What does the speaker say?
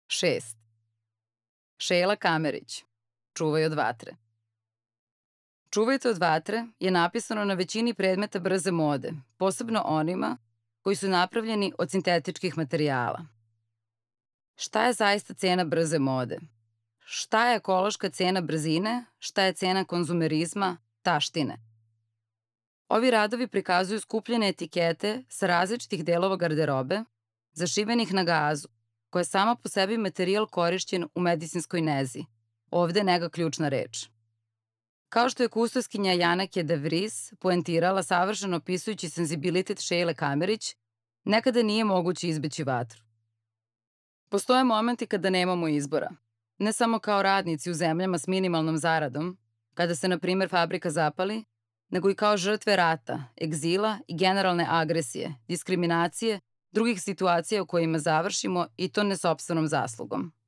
6. Šejla Kamerić, Čuvaj od vatre. Čuvajte od vatre je napisano na većini predmeta brze mode, posebno onima koji su napravljeni od sintetičkih materijala. Šta je zaista cena brze mode? Šta je ekološka cena brzine? Šta je cena konzumerizma, taštine? Ovi radovi prikazuju skupljene etikete sa različitih delova garderobe, zašivenih na gazu, koja je sama po sebi materijal korišćen u medicinskoj nezi. Ovde je nega ključna reč. Kao što je kustoskinja Janake de Vries poentirala savršeno opisujući senzibilitet Šejle Kamerić, nekada nije moguće izbeći vatru. Postoje momenti kada nemamo izbora. Ne samo kao radnici u zemljama s minimalnom zaradom, kada se, na primer, fabrika zapali, nego i kao žrtve rata, egzila i generalne agresije, diskriminacije, drugih situacija u kojima završimo i to ne sopstvenom zaslugom.